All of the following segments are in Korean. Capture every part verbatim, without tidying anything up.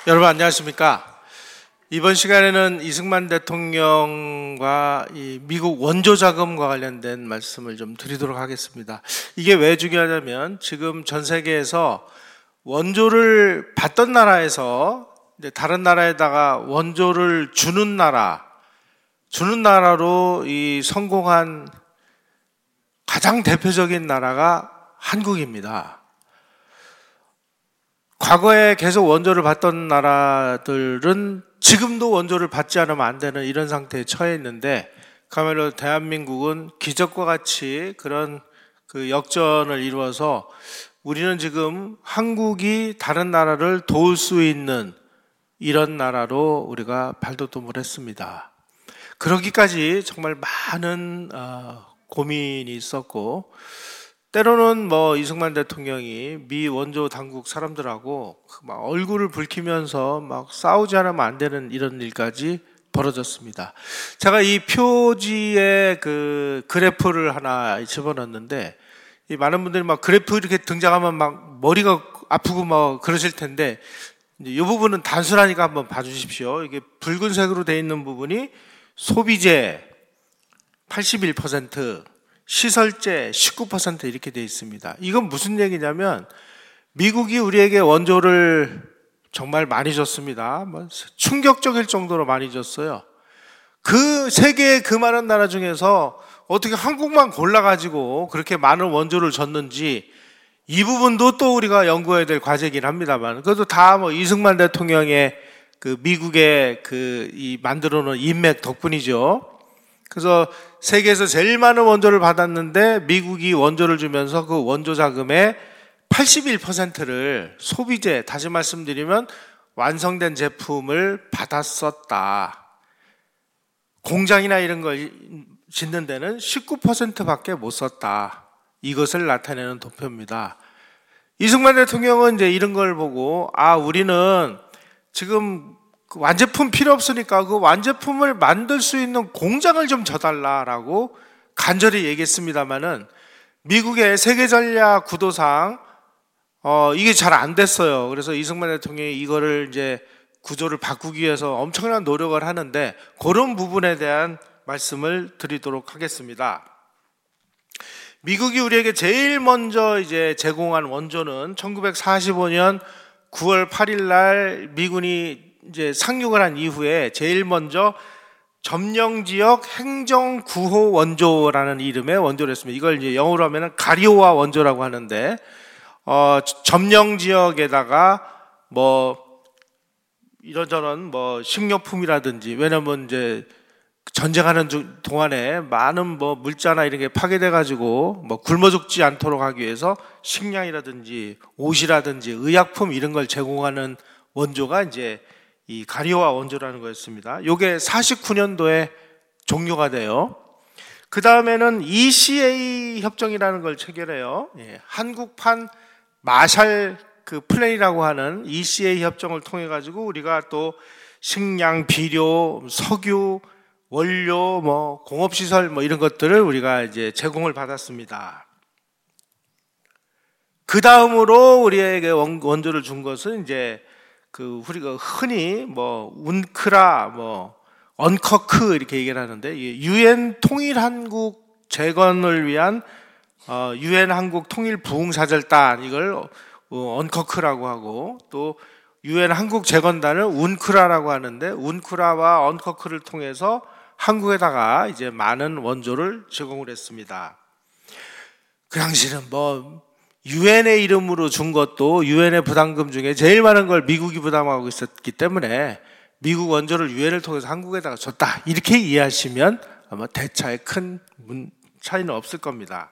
여러분 안녕하십니까? 이번 시간에는 이승만 대통령과 이 미국 원조 자금과 관련된 말씀을 좀 드리도록 하겠습니다. 이게 왜 중요하냐면 지금 전 세계에서 원조를 받던 나라에서 이제 다른 나라에다가 원조를 주는 나라, 주는 나라로 이 성공한 가장 대표적인 나라가 한국입니다. 과거에 계속 원조를 받던 나라들은 지금도 원조를 받지 않으면 안 되는 이런 상태에 처해 있는데, 그야말로 대한민국은 기적과 같이 그런 그 역전을 이루어서 우리는 지금 한국이 다른 나라를 도울 수 있는 이런 나라로 우리가 발돋움을 했습니다. 그러기까지 정말 많은 어, 고민이 있었고, 때로는 뭐 이승만 대통령이 미 원조 당국 사람들하고 막 얼굴을 붉히면서 막 싸우지 않으면 안 되는 이런 일까지 벌어졌습니다. 제가 이 표지에 그 그래프를 하나 집어넣었는데, 이 많은 분들이 막 그래프 이렇게 등장하면 막 머리가 아프고 막 그러실 텐데, 이 부분은 단순하니까 한번 봐주십시오. 이게 붉은색으로 되어 있는 부분이 소비재 팔십일 퍼센트, 시설재 십구 퍼센트 이렇게 되어 있습니다. 이건 무슨 얘기냐면 미국이 우리에게 원조를 정말 많이 줬습니다. 충격적일 정도로 많이 줬어요. 그 세계의 그 많은 나라 중에서 어떻게 한국만 골라가지고 그렇게 많은 원조를 줬는지, 이 부분도 또 우리가 연구해야 될 과제이긴 합니다만, 그것도 다 뭐 이승만 대통령의 그 미국의 그 이 만들어 놓은 인맥 덕분이죠. 그래서 세계에서 제일 많은 원조를 받았는데 미국이 원조를 주면서 그 원조 자금의 팔십일 퍼센트를 소비재, 다시 말씀드리면 완성된 제품을 받았었다. 공장이나 이런 걸 짓는 데는 십구 퍼센트밖에 못 썼다. 이것을 나타내는 도표입니다. 이승만 대통령은 이제 이런 걸 보고, 아, 우리는 지금 그 완제품 필요 없으니까 그 완제품을 만들 수 있는 공장을 좀 줘달라라고 간절히 얘기했습니다만은, 미국의 세계전략 구도상 어 이게 잘 안 됐어요. 그래서 이승만 대통령이 이거를 이제 구조를 바꾸기 위해서 엄청난 노력을 하는데, 그런 부분에 대한 말씀을 드리도록 하겠습니다. 미국이 우리에게 제일 먼저 이제 제공한 원조는 천구백사십오 년 구월 팔일 날 미군이 이제 상륙을 한 이후에 제일 먼저 점령지역 행정구호 원조라는 이름의 원조를 했습니다. 이걸 이제 영어로 하면은 가리오아 원조라고 하는데, 어, 점령지역에다가 뭐 이런저런 뭐 식료품이라든지, 왜냐면 이제 전쟁하는 동안에 많은 뭐 물자나 이런 게 파괴돼가지고 뭐 굶어 죽지 않도록 하기 위해서 식량이라든지 옷이라든지 의약품 이런 걸 제공하는 원조가 이제 이 가리오아 원조라는 거였습니다. 요게 사십구 년도에 종료가 돼요. 그 다음에는 이씨에이 협정이라는 걸 체결해요. 예, 한국판 마샬 그 플랜이라고 하는 이씨에이 협정을 통해 가지고 우리가 또 식량, 비료, 석유, 원료, 뭐 공업시설 뭐 이런 것들을 우리가 이제 제공을 받았습니다. 그 다음으로 우리에게 원조를 준 것은 이제 그 우리가 흔히 뭐 운크라, 뭐 언커크 이렇게 얘기를 하는데, 유엔 통일 한국 재건을 위한 어 유엔 한국 통일 부흥사절단, 이걸 언커크라고 하고, 또 유엔 한국 재건단을 운크라라고 하는데, 운크라와 언커크를 통해서 한국에다가 이제 많은 원조를 제공을 했습니다. 그 당시는 뭐 유엔의 이름으로 준 것도 유엔의 부담금 중에 제일 많은 걸 미국이 부담하고 있었기 때문에 미국 원조를 유엔을 통해서 한국에다가 줬다, 이렇게 이해하시면 아마 대차에 큰 차이는 없을 겁니다.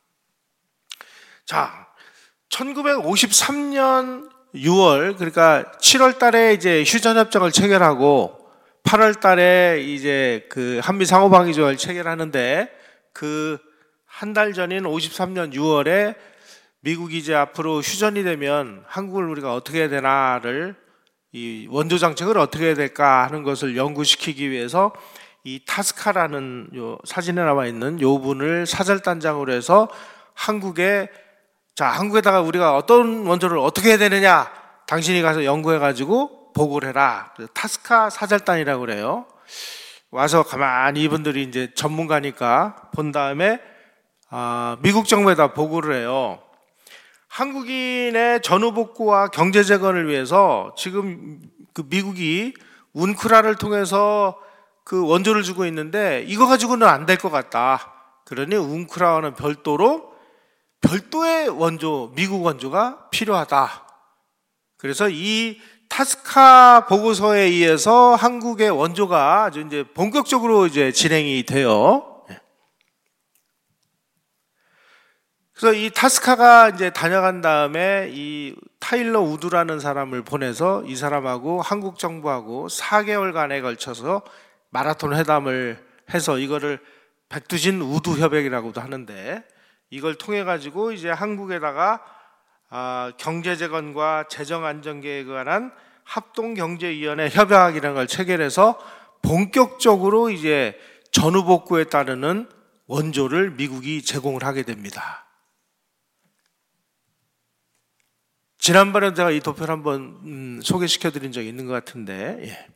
자, 천구백오십삼 년 유월, 그러니까 칠월 달에 이제 휴전협정을 체결하고 팔월 달에 이제 그 한미 상호방위조약을 체결하는데, 그 한 달 전인 오십삼 년 유월에 미국이 이제 앞으로 휴전이 되면 한국을 우리가 어떻게 해야 되나를, 이 원조 정책을 어떻게 해야 될까 하는 것을 연구시키기 위해서 이 타스카라는 요 사진에 나와 있는 요 분을 사절단장으로 해서 한국에, 자, 한국에다가 우리가 어떤 원조를 어떻게 해야 되느냐, 당신이 가서 연구해가지고 보고를 해라. 타스카 사절단이라고 그래요. 와서 가만히 이분들이 이제 전문가니까 본 다음에 아, 미국 정부에다 보고를 해요. 한국인의 전후복구와 경제재건을 위해서 지금 그 미국이 운크라를 통해서 그 원조를 주고 있는데 이거 가지고는 안 될 것 같다. 그러니 운크라와는 별도로 별도의 원조, 미국 원조가 필요하다. 그래서 이 타스카 보고서에 의해서 한국의 원조가 아주 이제 본격적으로 이제 진행이 돼요. 그래서 이 타스카가 이제 다녀간 다음에 이 타일러 우드라는 사람을 보내서 이 사람하고 한국 정부하고 사 개월간에 걸쳐서 마라톤 회담을 해서 이거를 백두신 우두 협약이라고도 하는데 이걸 통해 가지고 이제 한국에다가 아, 경제재건과 재정안전계획에 관한 합동경제위원회 협약이라는 걸 체결해서 본격적으로 이제 전후복구에 따르는 원조를 미국이 제공을 하게 됩니다. 지난번에 제가 이 도표를 한번 음, 소개시켜 드린 적이 있는 것 같은데 예.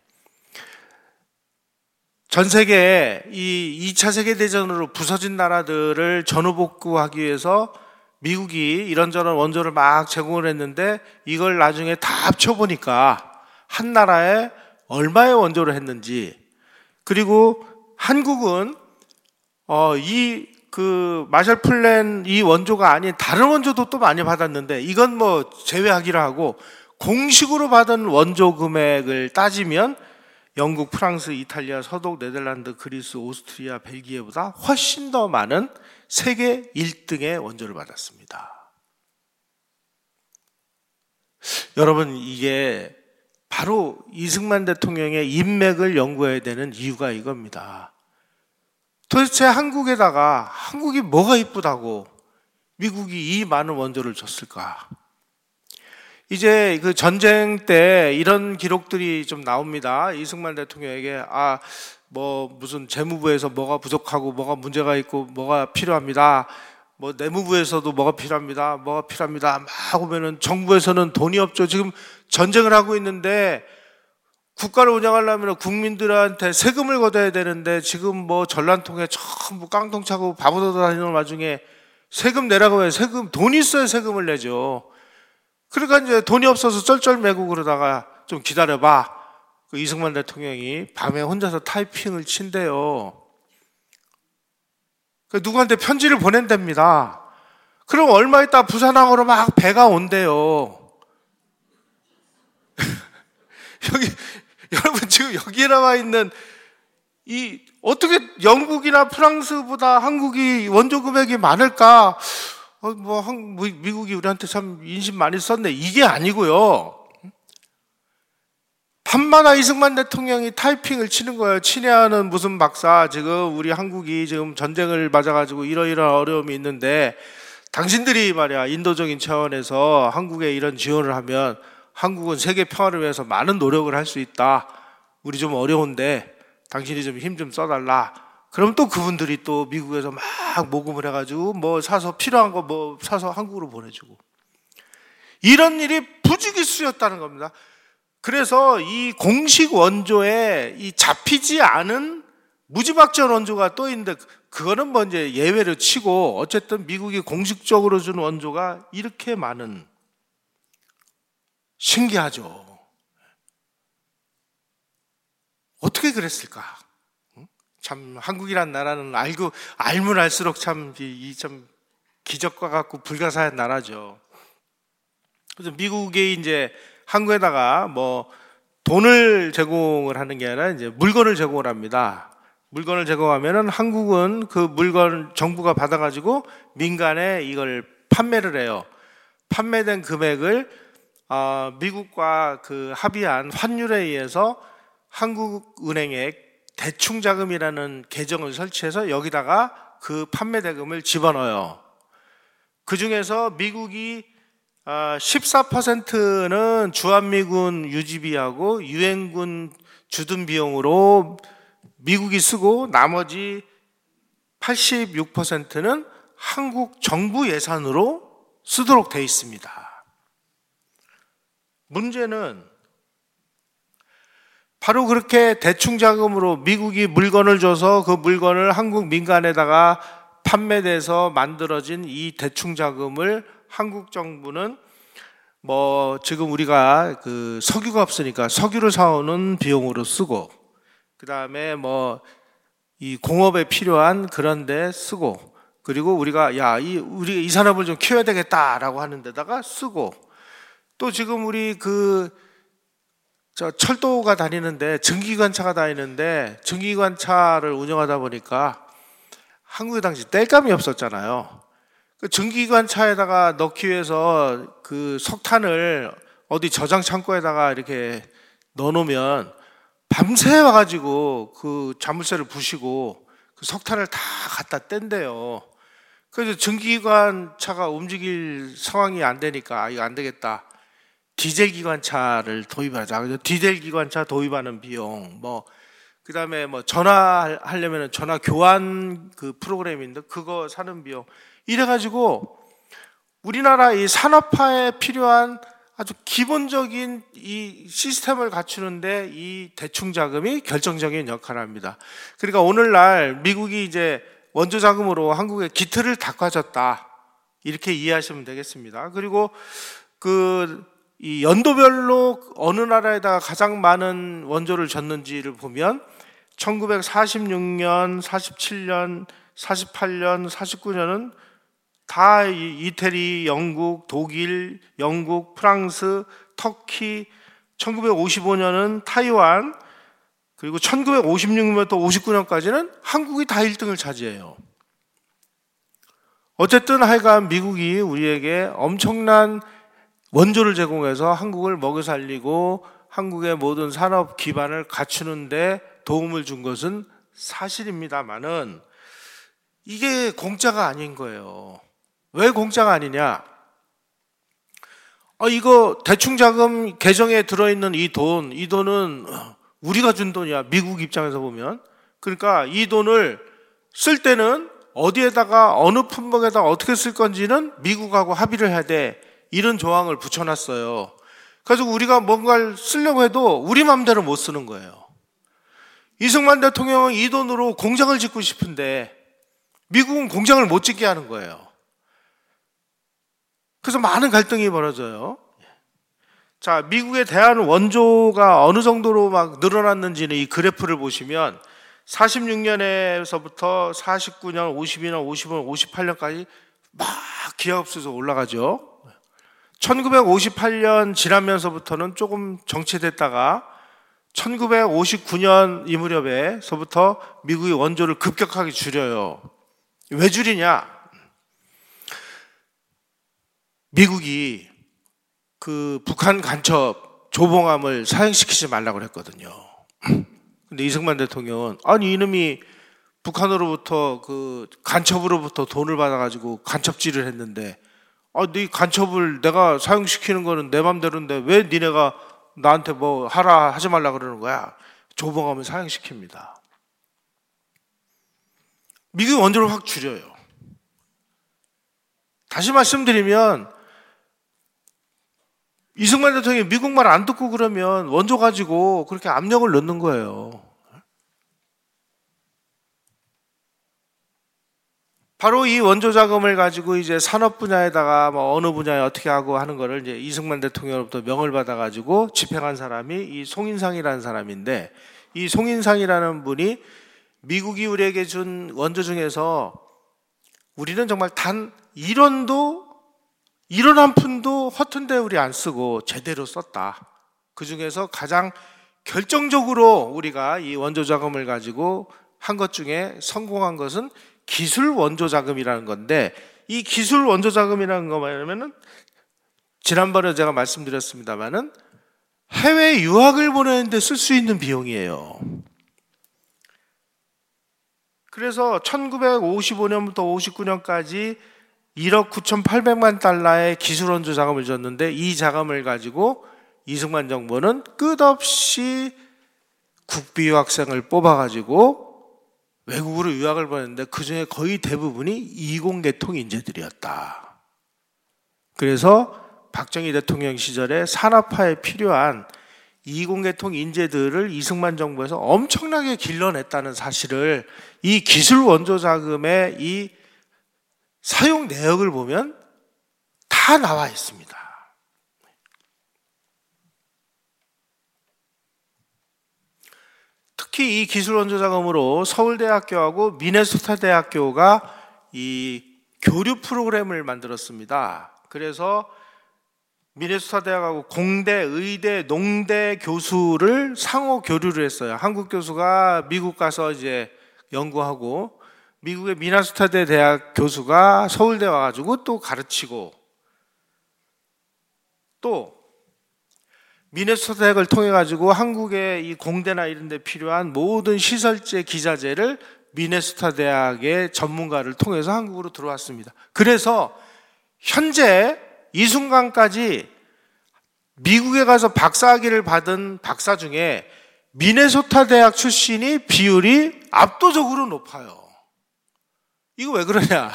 전 세계에 이 이 차 세계대전으로 부서진 나라들을 전후복구하기 위해서 미국이 이런저런 원조를 막 제공을 했는데 이걸 나중에 다 합쳐보니까 한 나라에 얼마의 원조를 했는지 그리고 한국은 어, 이 그 마셜 플랜 이 원조가 아닌 다른 원조도 또 많이 받았는데 이건 뭐 제외하기로 하고 공식으로 받은 원조 금액을 따지면 영국, 프랑스, 이탈리아, 서독, 네덜란드, 그리스, 오스트리아, 벨기에보다 훨씬 더 많은 세계 일 등의 원조를 받았습니다. 여러분 이게 바로 이승만 대통령의 인맥을 연구해야 되는 이유가 이겁니다. 도대체 한국에다가 한국이 뭐가 이쁘다고 미국이 이 많은 원조를 줬을까? 이제 그 전쟁 때 이런 기록들이 좀 나옵니다. 이승만 대통령에게 아, 뭐 무슨 재무부에서 뭐가 부족하고 뭐가 문제가 있고 뭐가 필요합니다. 뭐 내무부에서도 뭐가 필요합니다. 뭐가 필요합니다. 막 오면은 정부에서는 돈이 없죠. 지금 전쟁을 하고 있는데 국가를 운영하려면 국민들한테 세금을 걷어야 되는데 지금 뭐 전란통에 전부 깡통 차고 바보 다니는 와중에 세금 내라고 해요. 세금, 돈이 있어야 세금을 내죠. 그러니까 이제 돈이 없어서 쩔쩔매고 그러다가 좀 기다려봐. 그 이승만 대통령이 밤에 혼자서 타이핑을 친대요. 그 누구한테 편지를 보낸답니다. 그럼 얼마 있다 부산항으로 막 배가 온대요. 여기, 여러분 지금 여기에 나와 있는 이 어떻게 영국이나 프랑스보다 한국이 원조 금액이 많을까? 어, 뭐, 한, 뭐 미국이 우리한테 참 인심 많이 썼네. 이게 아니고요. 밤마다 이승만 대통령이 타이핑을 치는 거예요. 친애하는 무슨 박사, 지금 우리 한국이 지금 전쟁을 맞아가지고 이러이러한 어려움이 있는데 당신들이 말이야 인도적인 차원에서 한국에 이런 지원을 하면 한국은 세계 평화를 위해서 많은 노력을 할 수 있다. 우리 좀 어려운데 당신이 좀 힘 좀 써달라. 그럼 또 그분들이 또 미국에서 막 모금을 해가지고 뭐 사서 필요한 거 뭐 사서 한국으로 보내주고 이런 일이 부지기수였다는 겁니다. 그래서 이 공식 원조에 이 잡히지 않은 무지막지한 원조가 또 있는데 그거는 뭐 이제 예외로 치고 어쨌든 미국이 공식적으로 준 원조가 이렇게 많은 신기하죠. 어떻게 그랬을까? 참 한국이란 나라는 알고 알면 알수록 참 이 참 기적과 같고 불가사의한 나라죠. 그래서 미국이 이제 한국에다가 뭐 돈을 제공을 하는 게 아니라 이제 물건을 제공을 합니다. 물건을 제공하면은 한국은 그 물건 정부가 받아가지고 민간에 이걸 판매를 해요. 판매된 금액을 어, 미국과 그 합의한 환율에 의해서 한국은행에 대충자금이라는 계정을 설치해서 여기다가 그 판매 대금을 집어넣어요. 그 중에서 미국이 십사 퍼센트는 주한미군 유지비하고 유엔군 주둔 비용으로 미국이 쓰고 나머지 팔십육 퍼센트는 한국 정부 예산으로 쓰도록 돼 있습니다. 문제는 바로 그렇게 대충 자금으로 미국이 물건을 줘서 그 물건을 한국 민간에다가 판매돼서 만들어진 이 대충 자금을 한국 정부는 뭐 지금 우리가 그 석유가 없으니까 석유를 사오는 비용으로 쓰고, 그 다음에 뭐 이 공업에 필요한 그런 데 쓰고, 그리고 우리가 야, 이 우리 이 산업을 좀 키워야 되겠다라고 하는 데다가 쓰고, 또 지금 우리 그 저 철도가 다니는데 증기관차가 다니는데 증기관차를 운영하다 보니까 한국에 당시 땔감이 없었잖아요. 그 증기관차에다가 넣기 위해서 그 석탄을 어디 저장 창고에다가 이렇게 넣어놓으면 밤새 와가지고 그 자물쇠를 부시고 그 석탄을 다 갖다 뗀대요. 그래서 증기관차가 움직일 상황이 안 되니까 아, 이거 안 되겠다. 디젤 기관차를 도입하자. 그래서 디젤 기관차 도입하는 비용, 뭐, 그 다음에 뭐 전화하려면 전화 교환 그 프로그램인데 그거 사는 비용. 이래가지고 우리나라 이 산업화에 필요한 아주 기본적인 이 시스템을 갖추는데 이 대충 자금이 결정적인 역할을 합니다. 그러니까 오늘날 미국이 이제 원조 자금으로 한국에 기틀을 닦아줬다. 이렇게 이해하시면 되겠습니다. 그리고 그 이 연도별로 어느 나라에다가 가장 많은 원조를 줬는지를 보면 천구백사십육 년, 사십칠 년, 사십팔 년, 사십구 년은 다 이태리, 영국, 독일, 영국, 프랑스, 터키, 천구백오십오 년은 타이완, 그리고 천구백오십육 년부터 오십구 년까지는 한국이 다 일 등을 차지해요. 어쨌든 하여간 미국이 우리에게 엄청난 원조를 제공해서 한국을 먹여 살리고 한국의 모든 산업 기반을 갖추는데 도움을 준 것은 사실입니다만은 이게 공짜가 아닌 거예요. 왜 공짜가 아니냐? 아, 이거 대충 자금 계정에 들어있는 이 돈, 이 돈은 우리가 준 돈이야. 미국 입장에서 보면. 그러니까 이 돈을 쓸 때는 어디에다가 어느 품목에다가 어떻게 쓸 건지는 미국하고 합의를 해야 돼. 이런 조항을 붙여놨어요. 그래서 우리가 뭔가를 쓰려고 해도 우리 마음대로 못 쓰는 거예요. 이승만 대통령은 이 돈으로 공장을 짓고 싶은데 미국은 공장을 못 짓게 하는 거예요. 그래서 많은 갈등이 벌어져요. 자, 미국에 대한 원조가 어느 정도로 막 늘어났는지는 이 그래프를 보시면 사십육 년에서부터 사십구 년, 오십이 년, 오십오 년, 오십팔 년까지 막 기하급수에서 올라가죠. 천구백오십팔 년 지나면서부터는 조금 정체됐다가 천구백오십구 년 이 무렵에서부터 미국이 원조를 급격하게 줄여요. 왜 줄이냐? 미국이 그 북한 간첩 조봉암을 사행시키지 말라고 했거든요. 근데 이승만 대통령은 아니 이놈이 북한으로부터 그 간첩으로부터 돈을 받아가지고 간첩질을 했는데 아, 네 간첩을 내가 사용시키는 거는 내 맘대로인데 왜 니네가 나한테 뭐 하라 하지 말라 그러는 거야? 조봉암을 사용시킵니다. 미국이 원조를 확 줄여요. 다시 말씀드리면 이승만 대통령이 미국 말 안 듣고 그러면 원조 가지고 그렇게 압력을 넣는 거예요. 바로 이 원조 자금을 가지고 이제 산업 분야에다가 뭐 어느 분야에 어떻게 하고 하는 거를 이제 이승만 대통령으로부터 명을 받아가지고 집행한 사람이 이 송인상이라는 사람인데, 이 송인상이라는 분이 미국이 우리에게 준 원조 중에서 우리는 정말 단 일 원도 일 원 한 푼도 허튼데 우리 안 쓰고 제대로 썼다. 그 중에서 가장 결정적으로 우리가 이 원조 자금을 가지고 한 것 중에 성공한 것은 기술 원조 자금이라는 건데, 이 기술 원조 자금이라는 거 뭐냐면은 지난번에 제가 말씀드렸습니다만은 해외 유학을 보내는데 쓸 수 있는 비용이에요. 그래서 천구백오십오 년부터 오십구 년까지 일억 구천팔백만 달러의 기술 원조 자금을 줬는데, 이 자금을 가지고 이승만 정부는 끝없이 국비 유학생을 뽑아가지고 외국으로 유학을 보냈는데 그 중에 거의 대부분이 이공계통 인재들이었다. 그래서 박정희 대통령 시절에 산업화에 필요한 이공계통 인재들을 이승만 정부에서 엄청나게 길러냈다는 사실을 이 기술 원조 자금의 이 사용 내역을 보면 다 나와 있습니다. 특히 이 기술 원조 자금으로 서울대학교하고 미네소타 대학교가 이 교류 프로그램을 만들었습니다. 그래서 미네소타 대학하고 공대, 의대, 농대 교수를 상호 교류를 했어요. 한국 교수가 미국 가서 이제 연구하고 미국의 미네소타 대학 교수가 서울대 와가지고 또 가르치고 또 미네소타 대학을 통해 가지고 한국의 이 공대나 이런 데 필요한 모든 시설재, 기자재를 미네소타 대학의 전문가를 통해서 한국으로 들어왔습니다. 그래서 현재 이 순간까지 미국에 가서 박사학위를 받은 박사 중에 미네소타 대학 출신이 비율이 압도적으로 높아요. 이거 왜 그러냐?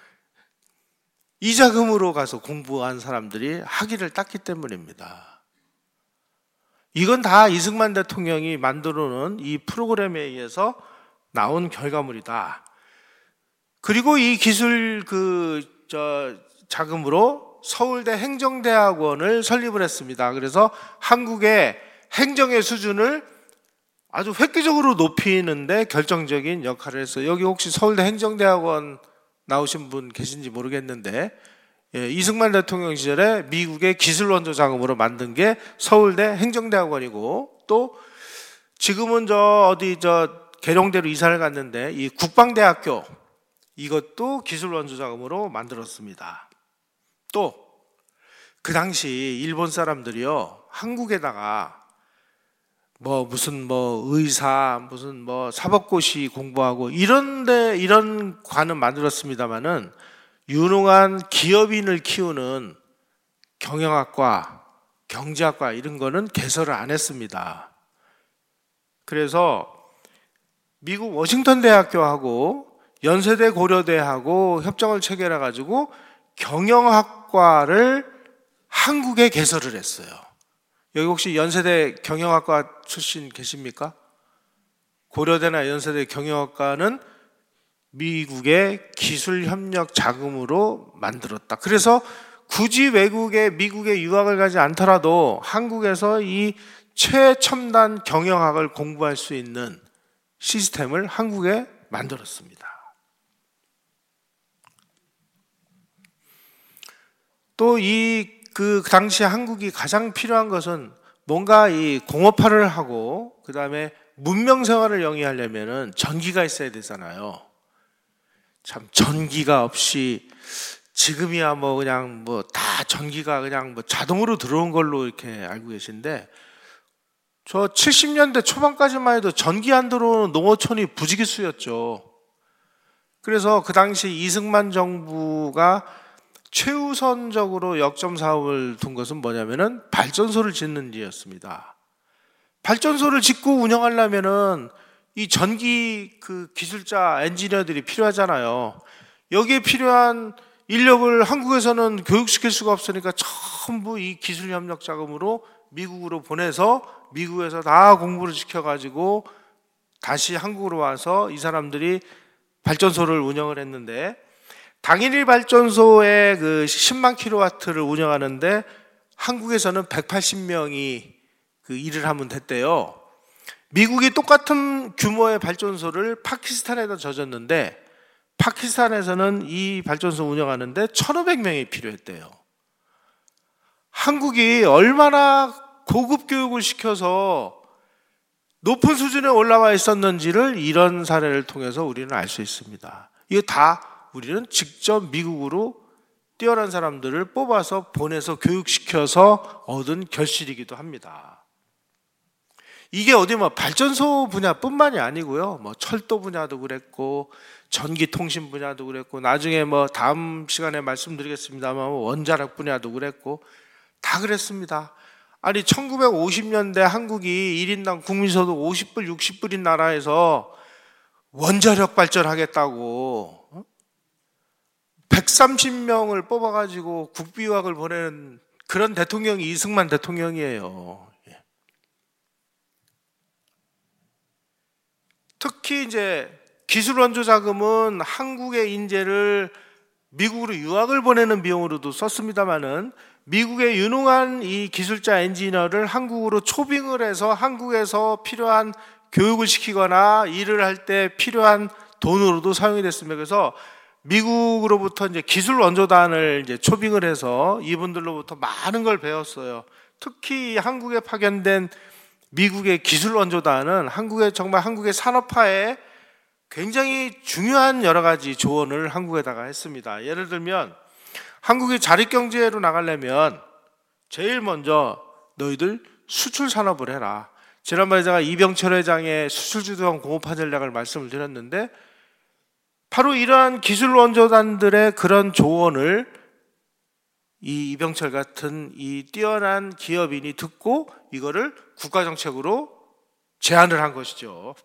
이 자금으로 가서 공부한 사람들이 학위를 땄기 때문입니다. 이건 다 이승만 대통령이 만들어 놓은 이 프로그램에 의해서 나온 결과물이다. 그리고 이 기술 그 저 자금으로 서울대 행정대학원을 설립을 했습니다. 그래서 한국의 행정의 수준을 아주 획기적으로 높이는데 결정적인 역할을 했어요. 여기 혹시 서울대 행정대학원 나오신 분 계신지 모르겠는데, 예, 이승만 대통령 시절에 미국의 기술 원조 자금으로 만든 게 서울대 행정대학원이고, 또 지금은 저 어디 저 계룡대로 이사를 갔는데 이 국방대학교, 이것도 기술 원조 자금으로 만들었습니다. 또 그 당시 일본 사람들이요, 한국에다가 뭐 무슨 뭐 의사, 무슨 뭐 사법고시 공부하고 이런데 이런 관은 만들었습니다만은 유능한 기업인을 키우는 경영학과, 경제학과 이런 거는 개설을 안 했습니다. 그래서 미국 워싱턴 대학교하고 연세대 고려대하고 협정을 체결해 가지고 경영학과를 한국에 개설을 했어요. 여기 혹시 연세대 경영학과 출신 계십니까? 고려대나 연세대 경영학과는 미국의 기술협력 자금으로 만들었다. 그래서 굳이 외국에 미국에 유학을 가지 않더라도 한국에서 이 최첨단 경영학을 공부할 수 있는 시스템을 한국에 만들었습니다. 또 이 그 당시 한국이 가장 필요한 것은 뭔가 이 공업화를 하고 그 다음에 문명 생활을 영위하려면은 전기가 있어야 되잖아요. 참 전기가 없이 지금이야 뭐 그냥 뭐 다 전기가 그냥 뭐 자동으로 들어온 걸로 이렇게 알고 계신데, 저 칠십 년대 초반까지만 해도 전기 안 들어오는 농어촌이 부지기수였죠. 그래서 그 당시 이승만 정부가 최우선적으로 역점 사업을 둔 것은 뭐냐면은 발전소를 짓는 일이었습니다. 발전소를 짓고 운영하려면은 이 전기 그 기술자 엔지니어들이 필요하잖아요. 여기에 필요한 인력을 한국에서는 교육시킬 수가 없으니까 전부 이 기술협력 자금으로 미국으로 보내서 미국에서 다 공부를 시켜가지고 다시 한국으로 와서 이 사람들이 발전소를 운영을 했는데, 당일 발전소에 그 십만 킬로와트를 운영하는데 한국에서는 백팔십 명이 그 일을 하면 됐대요. 미국이 똑같은 규모의 발전소를 파키스탄에다 져줬는데 파키스탄에서는 이 발전소 운영하는데 천오백 명이 필요했대요. 한국이 얼마나 고급 교육을 시켜서 높은 수준에 올라와 있었는지를 이런 사례를 통해서 우리는 알 수 있습니다. 이거 다 우리는 직접 미국으로 뛰어난 사람들을 뽑아서 보내서 교육시켜서 얻은 결실이기도 합니다. 이게 어디 뭐 발전소 분야뿐만이 아니고요. 뭐 철도 분야도 그랬고 전기통신 분야도 그랬고 나중에 뭐 다음 시간에 말씀드리겠습니다만 원자력 분야도 그랬고 다 그랬습니다. 아니 천구백오십 년대 한국이 일 인당 국민소득 오십 불, 육십 불인 나라에서 원자력 발전하겠다고 백삼십 명을 뽑아가지고 국비유학을 보내는 그런 대통령이 이승만 대통령이에요. 특히 이제 기술 원조 자금은 한국의 인재를 미국으로 유학을 보내는 비용으로도 썼습니다마는 미국의 유능한 이 기술자 엔지니어를 한국으로 초빙을 해서 한국에서 필요한 교육을 시키거나 일을 할 때 필요한 돈으로도 사용이 됐습니다. 그래서 미국으로부터 이제 기술 원조단을 이제 초빙을 해서 이분들로부터 많은 걸 배웠어요. 특히 한국에 파견된 미국의 기술 원조단은 한국의 정말 한국의 산업화에 굉장히 중요한 여러 가지 조언을 한국에다가 했습니다. 예를 들면 한국이 자립경제로 나가려면 제일 먼저 너희들 수출 산업을 해라. 지난번에 제가 이병철 회장의 수출주도형 공업화 전략을 말씀을 드렸는데 바로 이러한 기술 원조단들의 그런 조언을 이 이병철 같은 이 뛰어난 기업인이 듣고 이거를 국가정책으로 제안을 한 것이죠.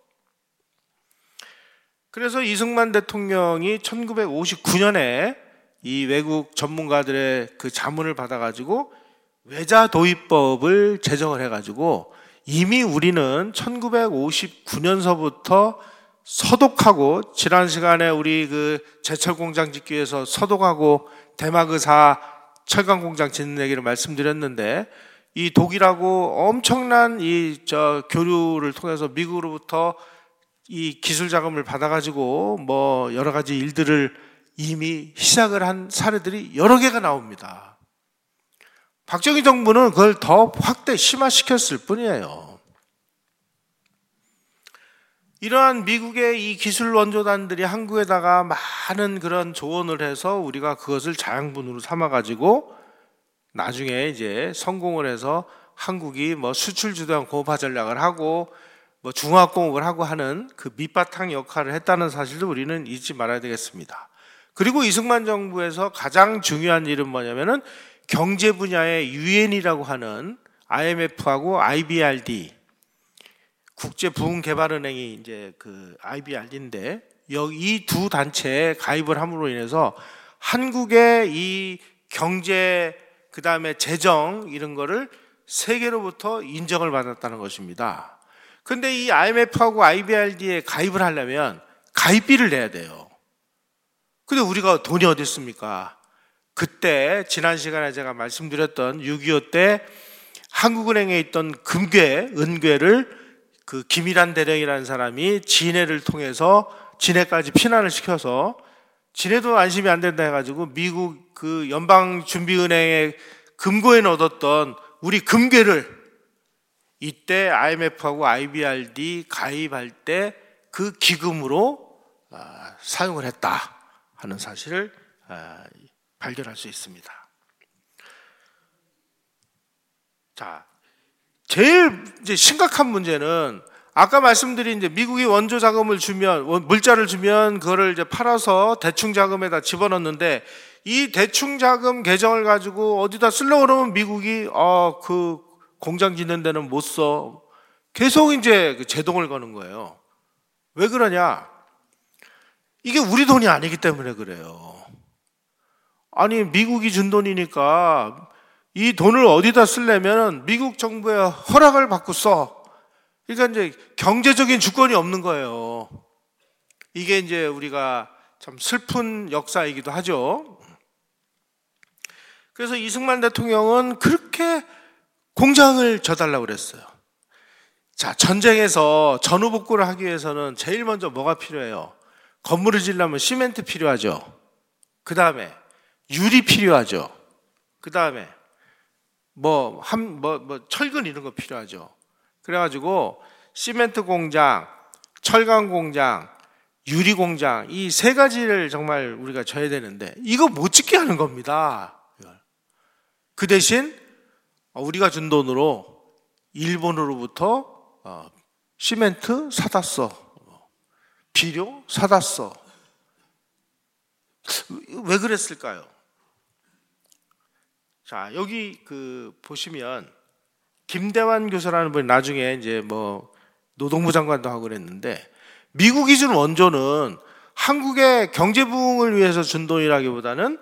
그래서 이승만 대통령이 천구백오십구 년에 이 외국 전문가들의 그 자문을 받아가지고 외자 도입법을 제정을 해가지고 이미 우리는 천구백오십구 년서부터 서독하고, 지난 시간에 우리 그 제철 공장 짓기 위해서 서독하고 대마그사 철강 공장 짓는 얘기를 말씀드렸는데, 이 독일하고 엄청난 이 저 교류를 통해서 미국으로부터 이 기술 자금을 받아가지고 뭐 여러 가지 일들을 이미 시작을 한 사례들이 여러 개가 나옵니다. 박정희 정부는 그걸 더 확대 심화시켰을 뿐이에요. 이러한 미국의 이 기술 원조단들이 한국에다가 많은 그런 조언을 해서 우리가 그것을 자양분으로 삼아가지고 나중에 이제 성공을 해서 한국이 뭐 수출 주도형 공업화 전략을 하고 뭐 중화공업을 하고 하는 그 밑바탕 역할을 했다는 사실도 우리는 잊지 말아야 되겠습니다. 그리고 이승만 정부에서 가장 중요한 일은 뭐냐면은 경제 분야의 유엔이라고 하는 아이엠에프하고 아이비알디, 국제부흥개발은행이 이제 그 아이비알디인데 이 두 단체에 가입을 함으로 인해서 한국의 이 경제 그 다음에 재정 이런 거를 세계로부터 인정을 받았다는 것입니다. 근데 이 아이엠에프하고 아이비알디에 가입을 하려면 가입비를 내야 돼요. 근데 우리가 돈이 어디 있습니까? 그때 지난 시간에 제가 말씀드렸던 육이오 때 한국은행에 있던 금괴, 은괴를 그 김일한 대령이라는 사람이 진해를 통해서 진해까지 피난을 시켜서 진해도 안심이 안 된다 해가지고 미국 그 연방준비은행의 금고에 넣어뒀던 우리 금괴를 이때 아이엠에프하고 아이비알디 가입할 때 그 기금으로 사용을 했다 하는 사실을 발견할 수 있습니다. 자, 제일 이제 심각한 문제는 아까 말씀드린 이제 미국이 원조 자금을 주면, 물자를 주면 그거를 이제 팔아서 대충 자금에다 집어넣는데 이 대충 자금 계정을 가지고 어디다 쓰려고 그러면 미국이 아, 그 공장 짓는 데는 못 써. 계속 이제 제동을 거는 거예요. 왜 그러냐? 이게 우리 돈이 아니기 때문에 그래요. 아니, 미국이 준 돈이니까 이 돈을 어디다 쓰려면 미국 정부의 허락을 받고 써. 그러니까 이제 경제적인 주권이 없는 거예요. 이게 이제 우리가 참 슬픈 역사이기도 하죠. 그래서 이승만 대통령은 그렇게 공장을 져달라고 그랬어요. 자, 전쟁에서 전후복구를 하기 위해서는 제일 먼저 뭐가 필요해요? 건물을 지으려면 시멘트 필요하죠. 그 다음에 유리 필요하죠. 그 다음에 뭐, 한, 뭐, 뭐, 철근 이런 거 필요하죠. 그래가지고 시멘트 공장, 철강 공장, 유리 공장 이 세 가지를 정말 우리가 져야 되는데 이거 못 짓게 하는 겁니다. 그 대신 우리가 준 돈으로 일본으로부터 시멘트 사다 써, 비료 사다 써. 왜 그랬을까요? 자, 여기 그 보시면 김대환 교수라는 분이 나중에 이제 뭐 노동부 장관도 하고 그랬는데 미국이 준 원조는 한국의 경제 부흥을 위해서 준 돈이라기보다는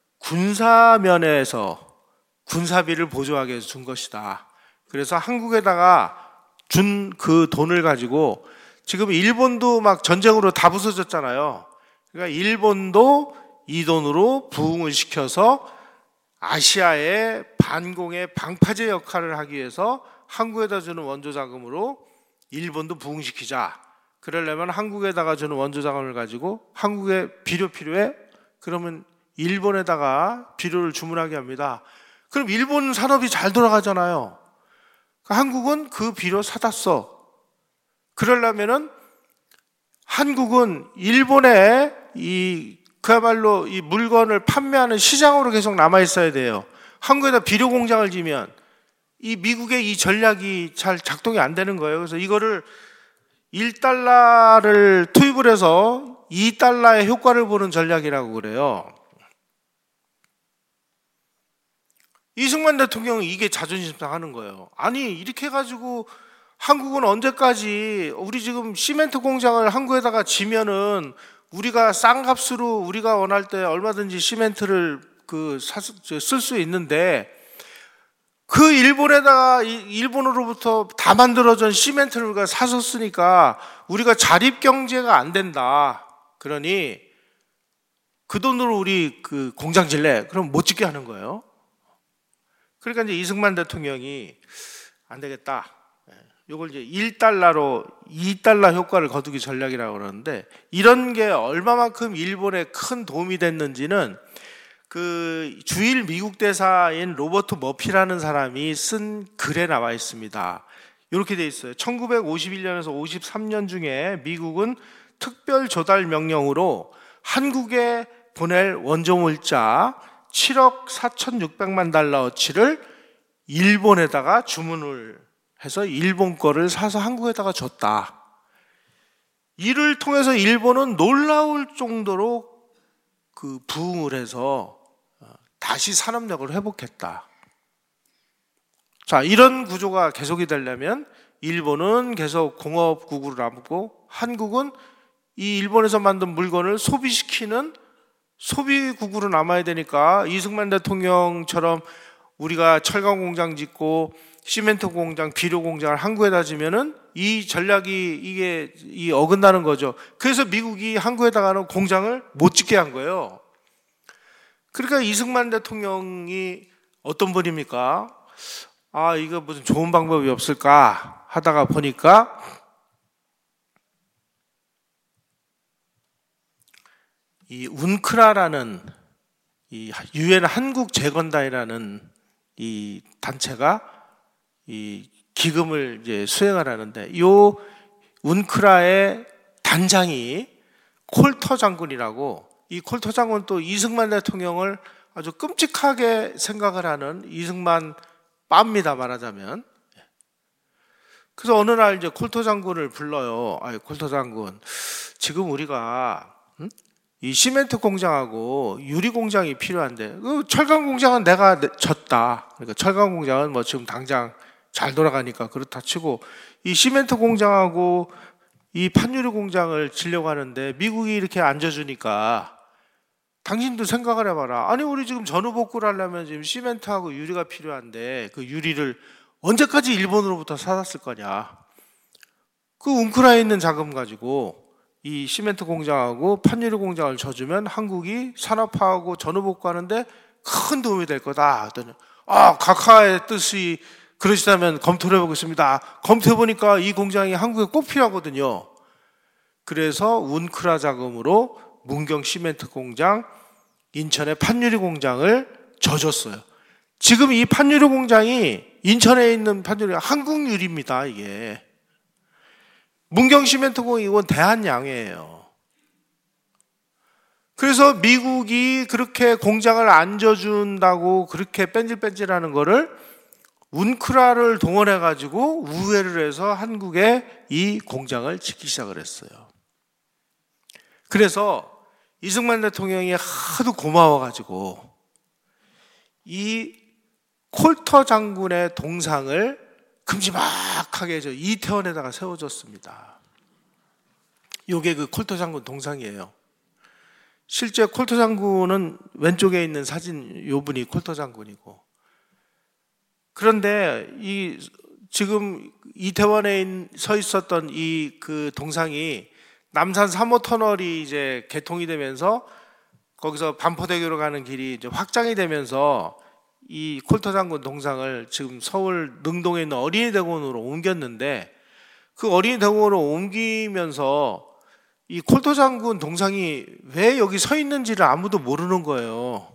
군사면에서 군사비를 보조하기 위해서 준 것이다. 그래서 한국에다가 준 그 돈을 가지고 지금 일본도 막 전쟁으로 다 부서졌잖아요. 그러니까 일본도 이 돈으로 부흥을 시켜서 아시아의 반공의 방파제 역할을 하기 위해서 한국에다 주는 원조 자금으로 일본도 부흥시키자. 그러려면 한국에다가 주는 원조 자금을 가지고 한국에 비료 필요해? 그러면 일본에다가 비료를 주문하게 합니다. 그럼 일본 산업이 잘 돌아가잖아요. 한국은 그 비료 사다 써. 그러려면은 한국은 일본에 이 그야말로 이 물건을 판매하는 시장으로 계속 남아 있어야 돼요. 한국에다 비료 공장을 지면 이 미국의 이 전략이 잘 작동이 안 되는 거예요. 그래서 이거를 일 달러를 투입을 해서 이 달러의 효과를 보는 전략이라고 그래요. 이승만 대통령은 이게 자존심 상하는 거예요. 아니 이렇게 해가지고 한국은 언제까지 우리 지금 시멘트 공장을 한국에다가 지면은 우리가 싼 값으로 우리가 원할 때 얼마든지 시멘트를 그 쓸 수 있는데 그 일본에다가 일본으로부터 다 만들어진 시멘트를 우리가 사서 쓰니까 우리가 자립 경제가 안 된다. 그러니 그 돈으로 우리 그 공장 질래? 그럼 못 짓게 하는 거예요. 그러니까 이제 이승만 대통령이 안 되겠다. 이걸 이제 일 달러로 이 달러 효과를 거두기 전략이라고 그러는데 이런 게 얼마만큼 일본에 큰 도움이 됐는지는 그 주일 미국 대사인 로버트 머피라는 사람이 쓴 글에 나와 있습니다. 이렇게 돼 있어요. 천구백오십일 년에서 오십삼 년 중에 미국은 특별 조달 명령으로 한국에 보낼 원조 물자 칠억 사천육백만 달러어치를 일본에다가 주문을 해서 일본 거를 사서 한국에다가 줬다. 이를 통해서 일본은 놀라울 정도로 그 부흥을 해서 다시 산업력을 회복했다. 자, 이런 구조가 계속이 되려면 일본은 계속 공업국으로 남고 한국은 이 일본에서 만든 물건을 소비시키는 소비국으로 남아야 되니까 이승만 대통령처럼 우리가 철강 공장 짓고 시멘트 공장, 비료 공장을 한국에다 지면은 이 전략이 이게 이 어긋나는 거죠. 그래서 미국이 한국에다가는 공장을 못 짓게 한 거예요. 그러니까 이승만 대통령이 어떤 분입니까? 아, 이거 무슨 좋은 방법이 없을까 하다가 보니까 이 운크라라는 이 유엔 한국 재건단이라는 이 단체가 이 기금을 이제 수행을 하는데 이 운크라의 단장이 콜터 장군이라고 이 콜터 장군 또 이승만 대통령을 아주 끔찍하게 생각을 하는 이승만 빠입니다 말하자면. 그래서 어느 날 이제 콜터 장군을 불러요. 아, 콜터 장군, 지금 우리가 음? 이 시멘트 공장하고 유리 공장이 필요한데 그 철강 공장은 내가 졌다. 그러니까 철강 공장은 뭐 지금 당장 잘 돌아가니까 그렇다 치고 이 시멘트 공장하고 이 판유리 공장을 지려고 하는데 미국이 이렇게 안 져주니까 당신도 생각을 해봐라. 아니 우리 지금 전후복구를 하려면 지금 시멘트하고 유리가 필요한데 그 유리를 언제까지 일본으로부터 사왔을 거냐. 그 웅크라에 있는 자금 가지고 이 시멘트 공장하고 판유리 공장을 져주면 한국이 산업화하고 전후복구하는데 큰 도움이 될 거다. 아, 각하의 뜻이 그러시다면 검토를 해보겠습니다. 검토해보니까 이 공장이 한국에 꼭 필요하거든요. 그래서 운크라 자금으로 문경 시멘트 공장, 인천의 판유리 공장을 져줬어요. 지금 이 판유리 공장이 인천에 있는 판유리가 한국 유리입니다. 이게 문경 시멘트 공장이 이건 대한양해예요. 그래서 미국이 그렇게 공장을 안 져준다고 그렇게 뺀질뺀질하는 거를 운크라를 동원해가지고 우회를 해서 한국에 이 공장을 짓기 시작을 했어요. 그래서 이승만 대통령이 하도 고마워가지고 이 콜터 장군의 동상을 큼지막하게 저 이태원에다가 세워줬습니다. 요게 그 콜터 장군 동상이에요. 실제 콜터 장군은 왼쪽에 있는 사진 요 분이 콜터 장군이고, 그런데 이 지금 이태원에 있- 서 있었던 이 그 동상이 남산 삼 호 터널이 이제 개통이 되면서 거기서 반포대교로 가는 길이 이제 확장이 되면서 이 콜터 장군 동상을 지금 서울 능동에 있는 어린이대공원으로 옮겼는데, 그 어린이대공원으로 옮기면서 이 콜터 장군 동상이 왜 여기 서 있는지를 아무도 모르는 거예요.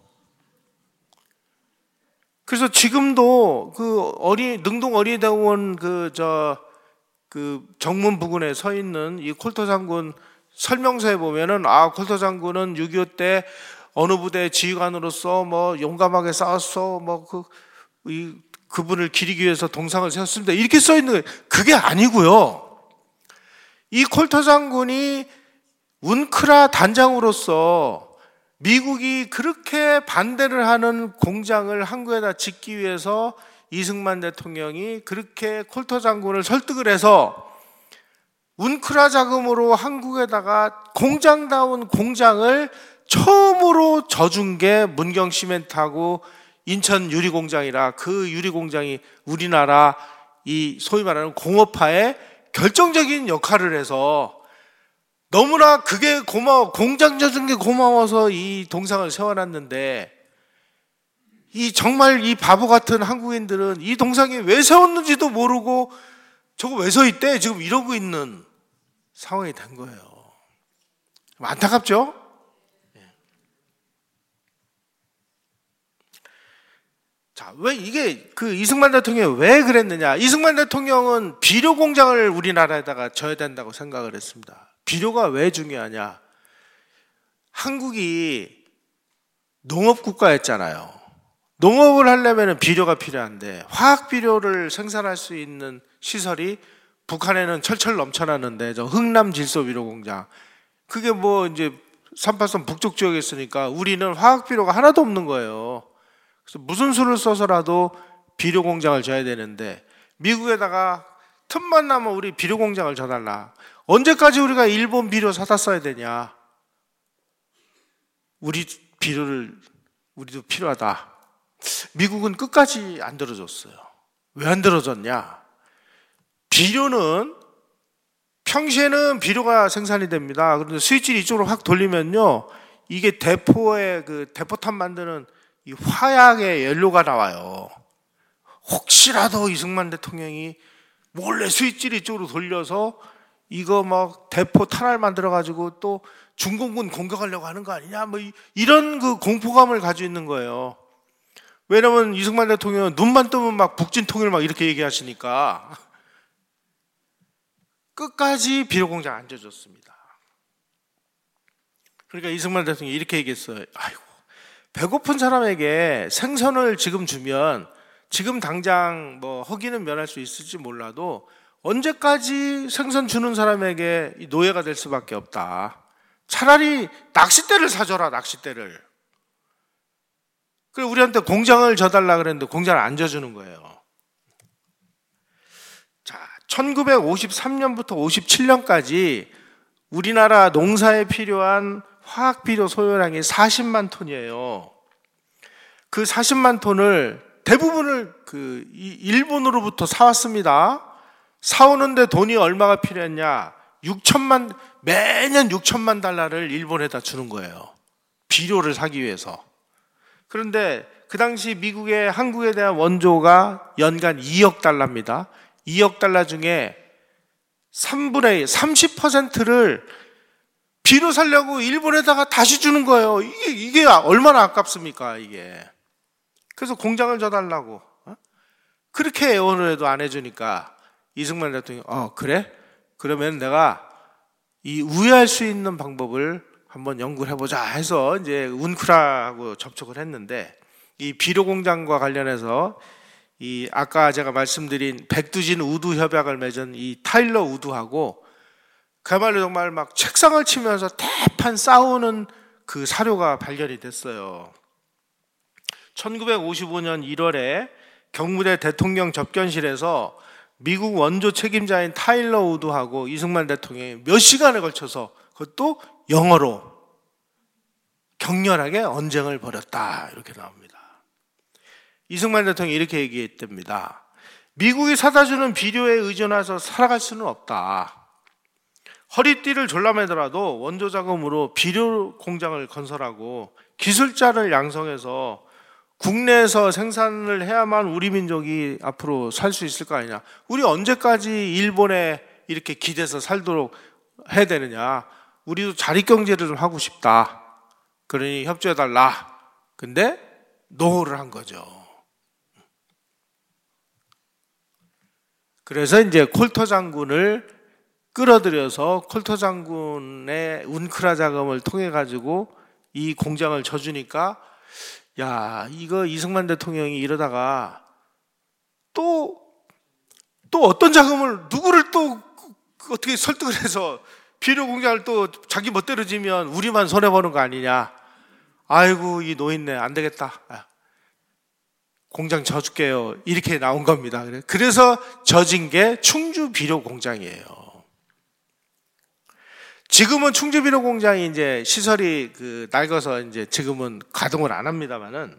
그래서 지금도 그 어린 능동 어린이대공원 그 저 그 정문 부근에 서 있는 이 콜터 장군 설명서에 보면은, 아, 콜터 장군은 육이오 때 어느 부대 지휘관으로서 뭐 용감하게 싸웠어, 뭐 그 이 그분을 기리기 위해서 동상을 세웠습니다, 이렇게 써 있는 거예요. 그게 아니고요. 이 콜터 장군이 운크라 단장으로서 미국이 그렇게 반대를 하는 공장을 한국에다 짓기 위해서 이승만 대통령이 그렇게 콜터 장군을 설득을 해서 운크라 자금으로 한국에다가 공장다운 공장을 처음으로 져준 게 문경시멘트하고 인천 유리공장이라, 그 유리공장이 우리나라 이 소위 말하는 공업화에 결정적인 역할을 해서 너무나 그게 고마워, 공장 져준 게 고마워서 이 동상을 세워놨는데, 이 정말 이 바보 같은 한국인들은 이 동상이 왜 세웠는지도 모르고 저거 왜 서 있대? 지금 이러고 있는 상황이 된 거예요. 안타깝죠? 자, 왜 이게 그 이승만 대통령이 왜 그랬느냐? 이승만 대통령은 비료 공장을 우리나라에다가 져야 된다고 생각을 했습니다. 비료가 왜 중요하냐? 한국이 농업 국가였잖아요. 농업을 하려면 비료가 필요한데, 화학 비료를 생산할 수 있는 시설이 북한에는 철철 넘쳐나는데, 저 흥남 질소 비료 공장, 그게 뭐 이제 삼팔선 북쪽 지역에 있으니까 우리는 화학 비료가 하나도 없는 거예요. 그래서 무슨 수를 써서라도 비료 공장을 져야 되는데, 미국에다가 틈만 나면 우리 비료 공장을 져달라. 언제까지 우리가 일본 비료 사다 써야 되냐? 우리 비료를 우리도 필요하다. 미국은 끝까지 안 들어줬어요. 왜 안 들어줬냐? 비료는 평시에는 비료가 생산이 됩니다. 그런데 스위치를 이쪽으로 확 돌리면요, 이게 대포에 그 대포탄 만드는 이 화약의 연료가 나와요. 혹시라도 이승만 대통령이 몰래 스위치를 이쪽으로 돌려서 이거 막 대포 탄알 만들어 가지고 또 중공군 공격하려고 하는 거 아니냐, 뭐 이런 그 공포감을 가지고 있는 거예요. 왜냐면 이승만 대통령은 눈만 뜨면 막 북진 통일 막 이렇게 얘기하시니까 끝까지 비료 공장 안 져줬습니다. 그러니까 이승만 대통령이 이렇게 얘기했어요. 아이고, 배고픈 사람에게 생선을 지금 주면 지금 당장 뭐 허기는 면할 수 있을지 몰라도 언제까지 생선 주는 사람에게 노예가 될 수밖에 없다. 차라리 낚싯대를 사줘라, 낚싯대를. 그래, 우리한테 공장을 져달라 그랬는데 공장을 안 져주는 거예요. 자, 천구백오십삼 년부터 오십칠 년까지 우리나라 농사에 필요한 화학 비료 소요량이 사십만 톤이에요. 그 사십만 톤을 대부분을 그 일본으로부터 사왔습니다. 사오는데 돈이 얼마가 필요했냐? 육천만, 매년 육천만 달러를 일본에다 주는 거예요. 비료를 사기 위해서. 그런데 그 당시 미국의 한국에 대한 원조가 연간 이억 달러입니다. 이억 달러 중에 삼분의 삼십 퍼센트를 비료 살려고 일본에다가 다시 주는 거예요. 이게, 이게 얼마나 아깝습니까, 이게. 그래서 공장을 져달라고. 어? 그렇게 애원을 해도 안 해주니까 이승만 대통령이, 어, 그래? 그러면 내가 이 우회할 수 있는 방법을 한번 연구를 해보자 해서 이제 운크라하고 접촉을 했는데, 이 비료 공장과 관련해서 이 아까 제가 말씀드린 백두진 우두 협약을 맺은 이 타일러 우두하고 그야말로 정말 막 책상을 치면서 대판 싸우는 그 사료가 발견이 됐어요. 천구백오십오 년 일월에 경무대 대통령 접견실에서 미국 원조 책임자인 타일러 우두하고 이승만 대통령이 몇 시간에 걸쳐서, 그것도 영어로 격렬하게 언쟁을 벌였다, 이렇게 나옵니다. 이승만 대통령이 이렇게 얘기했답니다. 미국이 사다 주는 비료에 의존해서 살아갈 수는 없다. 허리띠를 졸라매더라도 원조 자금으로 비료 공장을 건설하고 기술자를 양성해서 국내에서 생산을 해야만 우리 민족이 앞으로 살 수 있을 거 아니냐. 우리 언제까지 일본에 이렇게 기대서 살도록 해야 되느냐. 우리도 자립경제를 좀 하고 싶다. 그러니 협조해달라. 근데 노를 한 거죠. 그래서 이제 콜터 장군을 끌어들여서 콜터 장군의 운크라 자금을 통해 가지고 이 공장을 져주니까 야, 이거 이승만 대통령이 이러다가 또, 또 어떤 자금을, 누구를 또 어떻게 설득을 해서 비료 공장을 또 자기 멋대로 지면 우리만 손해보는 거 아니냐. 아이고, 이 노인네 안 되겠다. 공장 져줄게요. 이렇게 나온 겁니다. 그래서 져진 게 충주 비료 공장이에요. 지금은 충주 비료 공장이 이제 시설이 그 낡아서 이제 지금은 가동을 안 합니다만은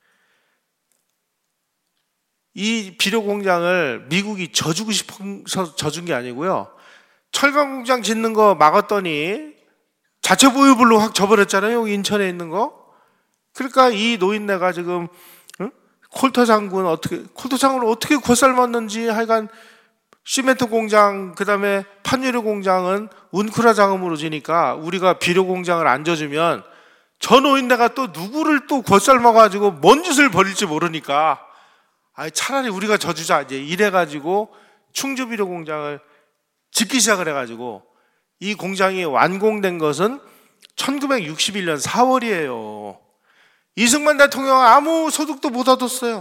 이 비료 공장을 미국이 져주고 싶어서 져준 게 아니고요. 철강 공장 짓는 거 막았더니 자체 보유물로 확 져버렸잖아요. 여기 인천에 있는 거. 그러니까 이 노인네가 지금 응? 콜터 장군 어떻게 콜터 장군을 어떻게 겉살았는지 하여간 시멘트 공장, 그 다음에 판유리 공장은 운크라 자금으로 지니까 우리가 비료 공장을 안 져주면 저 노인네가 또 누구를 또 겉살아가지고 뭔 짓을 벌일지 모르니까 아 차라리 우리가 져주자 이제 이래가지고 충주 비료 공장을 짓기 시작을 해가지고 이 공장이 완공된 것은 천구백육십일 년 사월이에요. 이승만 대통령 아무 소득도 못 얻었어요.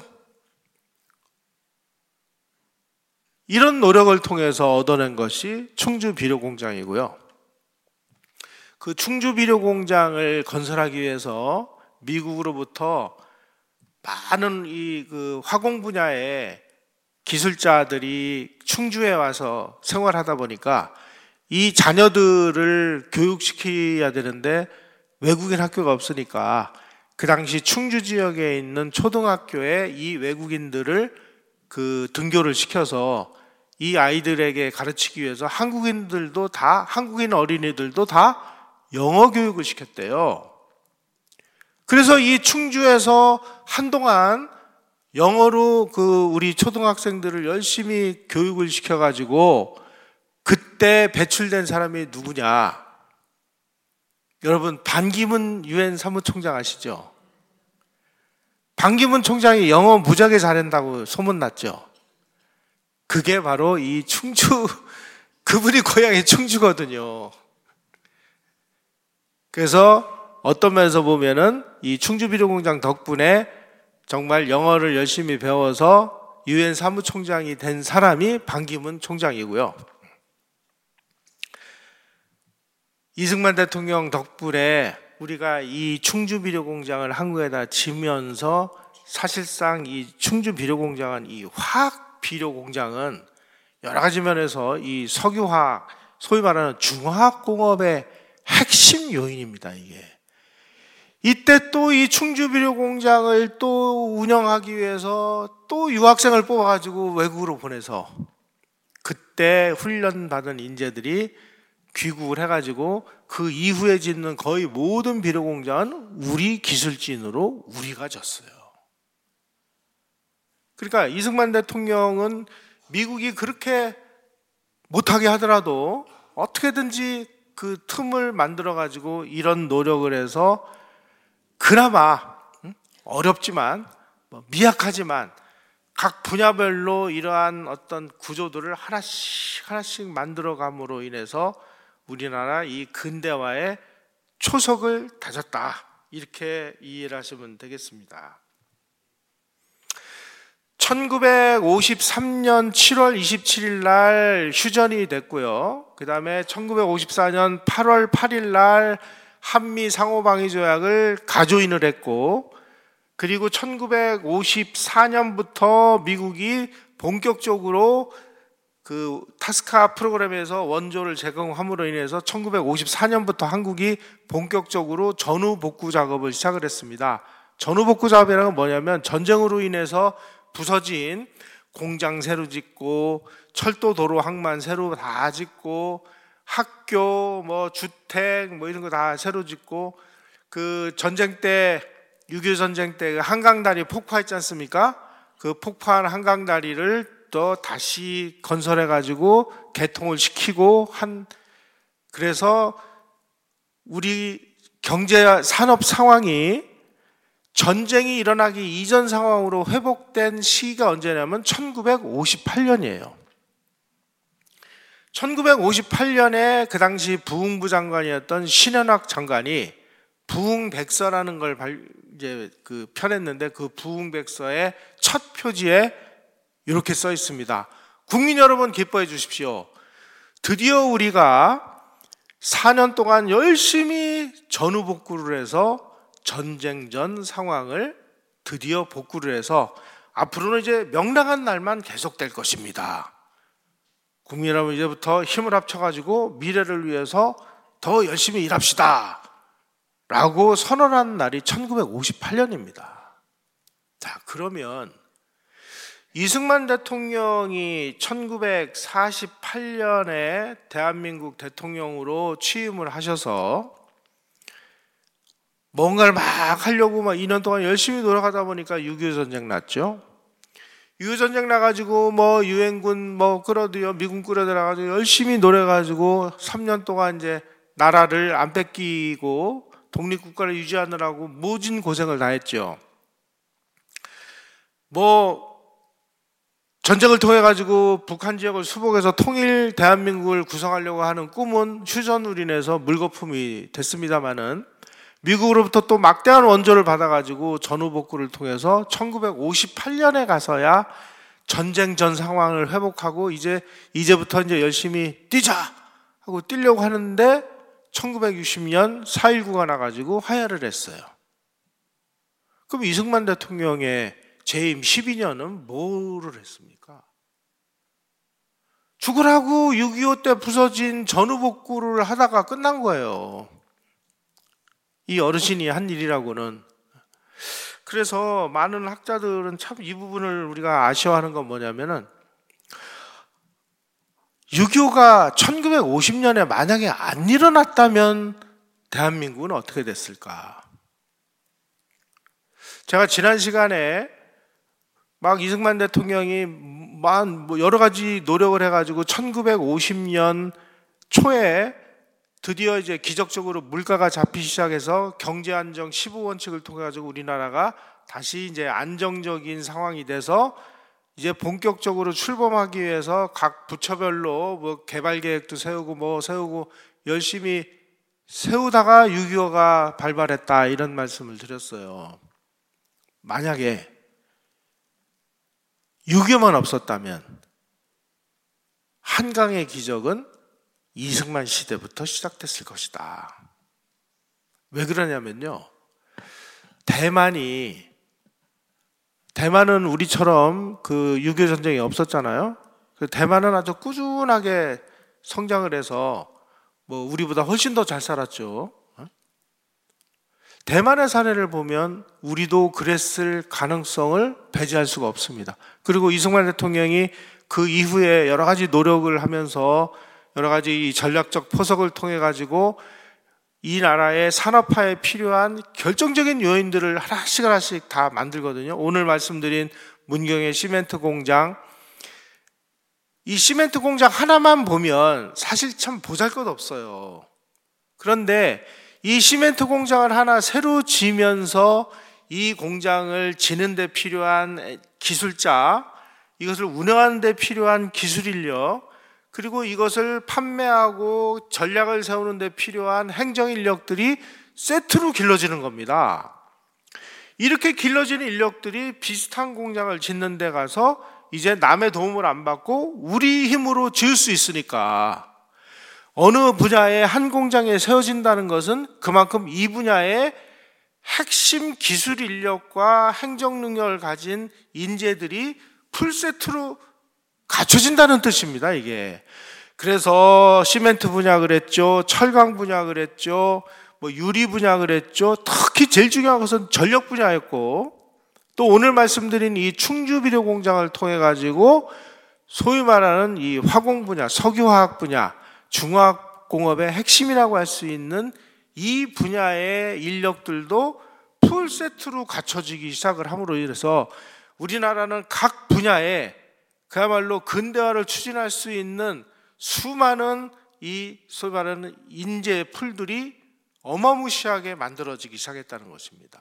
이런 노력을 통해서 얻어낸 것이 충주 비료 공장이고요. 그 충주 비료 공장을 건설하기 위해서 미국으로부터 많은 이 그 화공 분야의 기술자들이 충주에 와서 생활하다 보니까 이 자녀들을 교육시켜야 되는데 외국인 학교가 없으니까 그 당시 충주 지역에 있는 초등학교에 이 외국인들을 그 등교를 시켜서 이 아이들에게 가르치기 위해서 한국인들도 다, 한국인 어린이들도 다 영어 교육을 시켰대요. 그래서 이 충주에서 한동안 영어로 그 우리 초등학생들을 열심히 교육을 시켜가지고 그때 배출된 사람이 누구냐? 여러분, 반기문 유엔 사무총장 아시죠? 반기문 총장이 영어 무지하게 잘한다고 소문났죠? 그게 바로 이 충주, 그분이 고향이 충주거든요. 그래서 어떤 면에서 보면은 이 충주 비료 공장 덕분에 정말 영어를 열심히 배워서 유엔 사무총장이 된 사람이 반기문 총장이고요. 이승만 대통령 덕분에 우리가 이 충주 비료 공장을 한국에다 지면서 사실상 이 충주 비료 공장은 이 화학 비료 공장은 여러 가지 면에서 이 석유화학, 소위 말하는 중화학공업의 핵심 요인입니다, 이게. 이때 또 이 충주 비료 공장을 또 운영하기 위해서 또 유학생을 뽑아가지고 외국으로 보내서 그때 훈련받은 인재들이 귀국을 해가지고 그 이후에 짓는 거의 모든 비료 공장은 우리 기술진으로 우리가 졌어요. 그러니까 이승만 대통령은 미국이 그렇게 못하게 하더라도 어떻게든지 그 틈을 만들어가지고 이런 노력을 해서 그나마 어렵지만 미약하지만 각 분야별로 이러한 어떤 구조들을 하나씩 하나씩 만들어감으로 인해서 우리나라 이 근대화의 초석을 다졌다. 이렇게 이해를 하시면 되겠습니다. 천구백오십삼 년 칠월 이십칠일 날 휴전이 됐고요. 그 다음에 천구백오십사 년 팔월 팔일 날 한미 상호방위 조약을 가조인을 했고, 그리고 천구백오십사 년부터 미국이 본격적으로 그 타스카 프로그램에서 원조를 제공함으로 인해서 천구백오십사 년부터 한국이 본격적으로 전후 복구 작업을 시작을 했습니다. 전후 복구 작업이라는 건 뭐냐면 전쟁으로 인해서 부서진 공장 새로 짓고 철도 도로 항만 새로 다 짓고 학교 뭐 주택 뭐 이런 거 다 새로 짓고 그 전쟁 때 육이오 전쟁 때 한강다리 폭파했지 않습니까? 그 폭파한 한강다리를 또 다시 건설해 가지고 개통을 시키고 한 그래서 우리 경제 산업 상황이 전쟁이 일어나기 이전 상황으로 회복된 시기가 언제냐면 천구백오십팔 년이에요. 천구백오십팔 년에 그 당시 부흥부 장관이었던 신현학 장관이 부흥백서라는 걸 이제 그 펴냈는데 그 부흥백서의 첫 표지에 이렇게 써 있습니다. 국민 여러분 기뻐해 주십시오. 드디어 우리가 사 년 동안 열심히 전후복구를 해서 전쟁 전 상황을 드디어 복구를 해서 앞으로는 이제 명랑한 날만 계속될 것입니다. 국민 여러분 이제부터 힘을 합쳐가지고 미래를 위해서 더 열심히 일합시다 라고 선언한 날이 천구백오십팔 년입니다. 자, 그러면 이승만 대통령이 천구백사십팔 년에 대한민국 대통령으로 취임을 하셔서 뭔가를 막 하려고 막 이 년 동안 열심히 노력하다 보니까 육이오 전쟁 났죠. 육이오 전쟁 나가지고 뭐 유엔군 뭐 끌어들여 미군 끌어들여가지고 열심히 노력해가지고 삼 년 동안 이제 나라를 안 뺏기고 독립국가를 유지하느라고 모진 고생을 다 했죠. 뭐 전쟁을 통해 가지고 북한 지역을 수복해서 통일 대한민국을 구성하려고 하는 꿈은 휴전우린에서 물거품이 됐습니다마는 미국으로부터 또 막대한 원조를 받아가지고 전후복구를 통해서 천구백오십팔 년에 가서야 전쟁 전 상황을 회복하고 이제 이제부터 이제 열심히 뛰자 하고 뛰려고 하는데 천구백육십 년 사 일구가 나가지고 하야를 했어요. 그럼 이승만 대통령의 재임 십이 년은 뭐를 했습니까? 죽으라고 육이오 때 부서진 전후복구를 하다가 끝난 거예요. 이 어르신이 한 일이라고는. 그래서 많은 학자들은 참 이 부분을 우리가 아쉬워하는 건 뭐냐면은 육이오가 천구백오십 년에 만약에 안 일어났다면 대한민국은 어떻게 됐을까? 제가 지난 시간에 막 이승만 대통령이 막 여러 가지 노력을 해가지고 천구백오십 년 초에 드디어 이제 기적적으로 물가가 잡히기 시작해서 경제 안정 십오 원칙을 통해 가지고 우리나라가 다시 이제 안정적인 상황이 돼서 이제 본격적으로 출범하기 위해서 각 부처별로 뭐 개발 계획도 세우고 뭐 세우고 열심히 세우다가 육이오가 발발했다 이런 말씀을 드렸어요. 만약에 육이오만 없었다면 한강의 기적은 이승만 시대부터 시작됐을 것이다. 왜 그러냐면요. 대만이 대만은 우리처럼 그 육이오 전쟁이 없었잖아요. 대만은 아주 꾸준하게 성장을 해서 뭐 우리보다 훨씬 더 잘 살았죠. 대만의 사례를 보면 우리도 그랬을 가능성을 배제할 수가 없습니다. 그리고 이승만 대통령이 그 이후에 여러 가지 노력을 하면서 여러 가지 전략적 포석을 통해 가지고 이 나라의 산업화에 필요한 결정적인 요인들을 하나씩 하나씩 다 만들거든요. 오늘 말씀드린 문경의 시멘트 공장, 이 시멘트 공장 하나만 보면 사실 참 보잘것없어요. 그런데 이 시멘트 공장을 하나 새로 지면서 이 공장을 지는 데 필요한 기술자, 이것을 운영하는 데 필요한 기술 인력, 그리고 이것을 판매하고 전략을 세우는 데 필요한 행정 인력들이 세트로 길러지는 겁니다. 이렇게 길러지는 인력들이 비슷한 공장을 짓는 데 가서 이제 남의 도움을 안 받고 우리 힘으로 지을 수 있으니까 어느 분야에 한 공장에 세워진다는 것은 그만큼 이 분야의 핵심 기술 인력과 행정 능력을 가진 인재들이 풀세트로 갖춰진다는 뜻입니다, 이게. 그래서 시멘트 분야 그랬죠, 철강 분야 그랬죠, 뭐 유리 분야 그랬죠. 특히 제일 중요한 것은 전력 분야였고, 또 오늘 말씀드린 이 충주비료 공장을 통해 가지고 소위 말하는 이 화공 분야, 석유화학 분야, 중화공업의 핵심이라고 할 수 있는 이 분야의 인력들도 풀세트로 갖춰지기 시작을 함으로 인해서 우리나라는 각 분야에 그야말로 근대화를 추진할 수 있는 수많은 이 소위 말하는 인재 풀들이 어마무시하게 만들어지기 시작했다는 것입니다.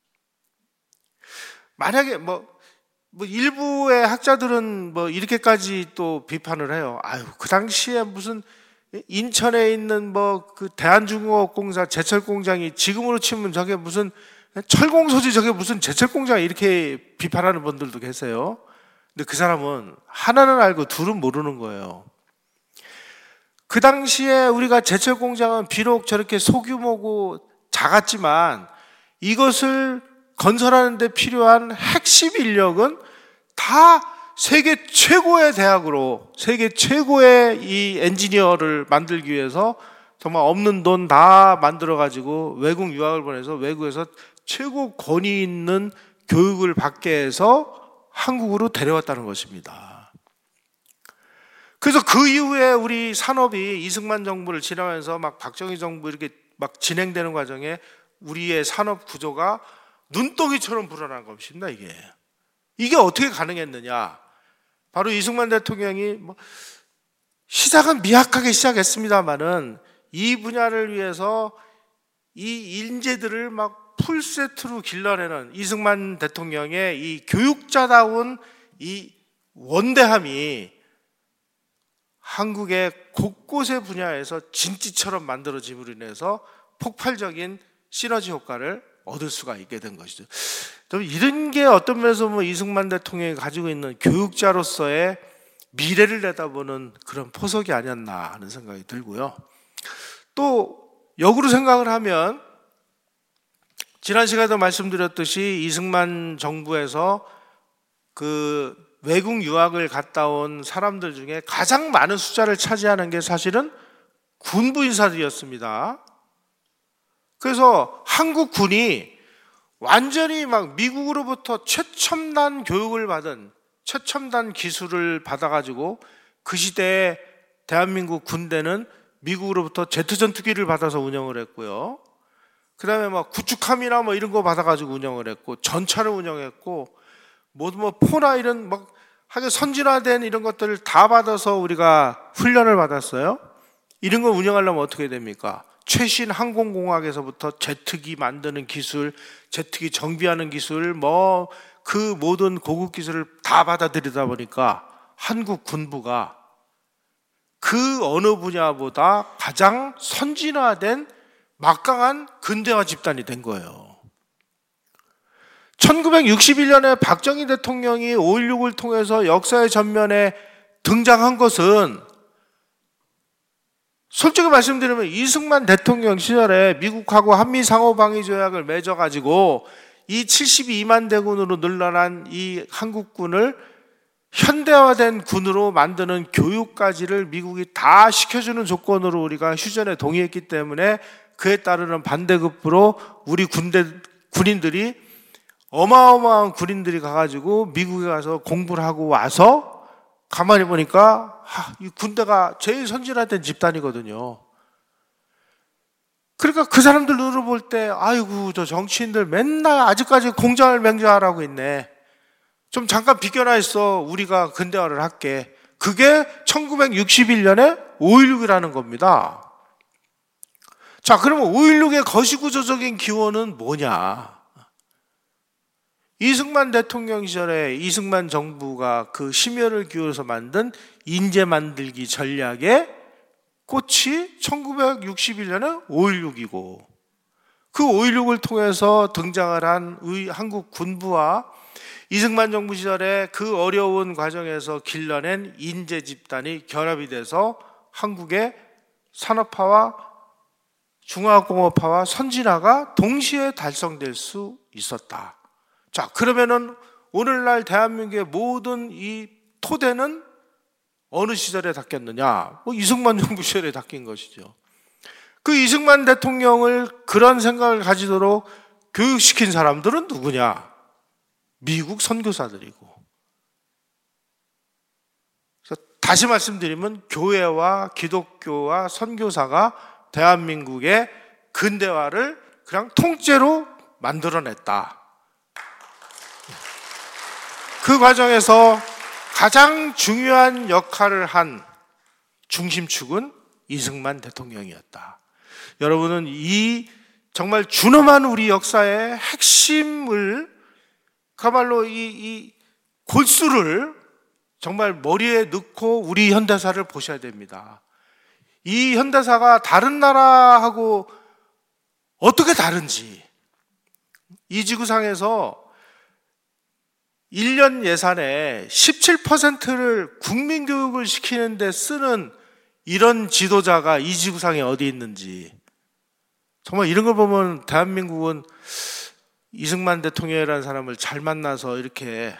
만약에 뭐, 뭐 일부의 학자들은 뭐 이렇게까지 또 비판을 해요. 아유, 그 당시에 무슨 인천에 있는 뭐 그 대한중공업공사 제철공장이 지금으로 치면 저게 무슨 철공소지 저게 무슨 제철공장 이렇게 비판하는 분들도 계세요. 근데 그 사람은 하나는 알고 둘은 모르는 거예요. 그 당시에 우리가 제철공장은 비록 저렇게 소규모고 작았지만 이것을 건설하는 데 필요한 핵심 인력은 다 세계 최고의 대학으로 세계 최고의 이 엔지니어를 만들기 위해서 정말 없는 돈 다 만들어 가지고 외국 유학을 보내서 외국에서 최고 권위 있는 교육을 받게 해서 한국으로 데려왔다는 것입니다. 그래서 그 이후에 우리 산업이 이승만 정부를 지나면서 막 박정희 정부 이렇게 막 진행되는 과정에 우리의 산업 구조가 눈덩이처럼 불어난 것입니다. 이게 이게 어떻게 가능했느냐? 바로 이승만 대통령이 뭐 시작은 미약하게 시작했습니다만은 이 분야를 위해서 이 인재들을 막 풀세트로 길러내는 이승만 대통령의 이 교육자다운 이 원대함이 한국의 곳곳의 분야에서 진지처럼 만들어짐으로 인해서 폭발적인 시너지 효과를 얻을 수가 있게 된 것이죠. 이런 게 어떤 면에서 뭐 이승만 대통령이 가지고 있는 교육자로서의 미래를 내다보는 그런 포석이 아니었나 하는 생각이 들고요. 또 역으로 생각을 하면 지난 시간에도 말씀드렸듯이 이승만 정부에서 그 외국 유학을 갔다 온 사람들 중에 가장 많은 숫자를 차지하는 게 사실은 군부 인사들이었습니다. 그래서 한국 군이 완전히 막 미국으로부터 최첨단 교육을 받은 최첨단 기술을 받아가지고 그 시대에 대한민국 군대는 미국으로부터 제트 전투기를 받아서 운영을 했고요. 그 다음에 막 구축함이나 뭐 이런 거 받아가지고 운영을 했고, 전차를 운영했고, 모두 뭐 포나 이런 막 하게 선진화된 이런 것들을 다 받아서 우리가 훈련을 받았어요. 이런 걸 운영하려면 어떻게 됩니까? 최신 항공공학에서부터 제트기 만드는 기술, 제트기 정비하는 기술, 뭐 그 모든 고급 기술을 다 받아들이다 보니까 한국 군부가 그 어느 분야보다 가장 선진화된 막강한 근대화 집단이 된 거예요. 천구백육십일 년에 박정희 대통령이 오일육을 통해서 역사의 전면에 등장한 것은 솔직히 말씀드리면 이승만 대통령 시절에 미국하고 한미 상호방위 조약을 맺어가지고 이 칠십이만 대군으로 늘어난 이 한국군을 현대화된 군으로 만드는 교육까지를 미국이 다 시켜주는 조건으로 우리가 휴전에 동의했기 때문에 그에 따르는 반대급부로 우리 군대, 군인들이 어마어마한 군인들이 가가지고 미국에 가서 공부를 하고 와서 가만히 보니까 하, 이 군대가 제일 선진화된 집단이거든요. 그러니까 그 사람들 눈으로 볼 때 아이고 저 정치인들 맨날 아직까지 공장을 맹자하라고 있네. 좀 잠깐 비껴나 있어. 우리가 근대화를 할게. 그게 천구백육십일 년에 오일육이라는 겁니다. 자, 그러면 오일육의 거시구조적인 기원은 뭐냐? 이승만 대통령 시절에 이승만 정부가 그 심혈을 기울여서 만든 인재 만들기 전략의 꽃이 천구백육십일 년에 오일육이고 그 오일육을 통해서 등장을 한 한국 군부와 이승만 정부 시절에 그 어려운 과정에서 길러낸 인재 집단이 결합이 돼서 한국의 산업화와 중화공업화와 선진화가 동시에 달성될 수 있었다. 자, 그러면은 오늘날 대한민국의 모든 이 토대는 어느 시절에 닦였느냐? 뭐 이승만 정부 시절에 닦인 것이죠. 그 이승만 대통령을 그런 생각을 가지도록 교육시킨 사람들은 누구냐? 미국 선교사들이고. 그래서 다시 말씀드리면 교회와 기독교와 선교사가 대한민국의 근대화를 그냥 통째로 만들어냈다. 그 과정에서 가장 중요한 역할을 한 중심축은 이승만 대통령이었다. 여러분은 이 정말 준엄한 우리 역사의 핵심을, 그야말로 이, 이 골수를 정말 머리에 넣고 우리 현대사를 보셔야 됩니다. 이 현대사가 다른 나라하고 어떻게 다른지, 이 지구상에서 일 년 예산의 십칠 퍼센트를 국민교육을 시키는 데 쓰는 이런 지도자가 이 지구상에 어디 있는지, 정말 이런 걸 보면 대한민국은 이승만 대통령이라는 사람을 잘 만나서 이렇게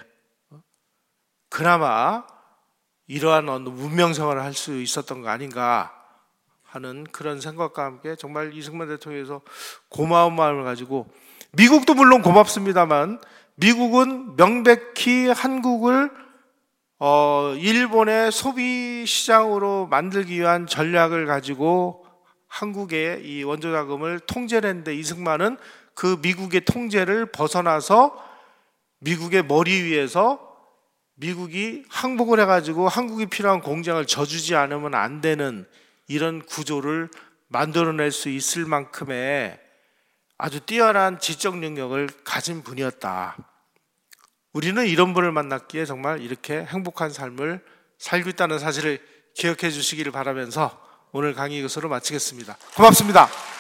그나마 이러한 어느 문명생활을 할 수 있었던 거 아닌가 하는 그런 생각과 함께 정말 이승만 대통령에서 고마운 마음을 가지고, 미국도 물론 고맙습니다만 미국은 명백히 한국을 어, 일본의 소비 시장으로 만들기 위한 전략을 가지고 한국의 이 원조 자금을 통제를 했는데, 이승만은 그 미국의 통제를 벗어나서 미국의 머리 위에서 미국이 항복을 해가지고 한국이 필요한 공장을 져주지 않으면 안 되는 이런 구조를 만들어낼 수 있을 만큼의 아주 뛰어난 지적 능력을 가진 분이었다. 우리는 이런 분을 만났기에 정말 이렇게 행복한 삶을 살고 있다는 사실을 기억해 주시기를 바라면서 오늘 강의 이것으로 마치겠습니다. 고맙습니다.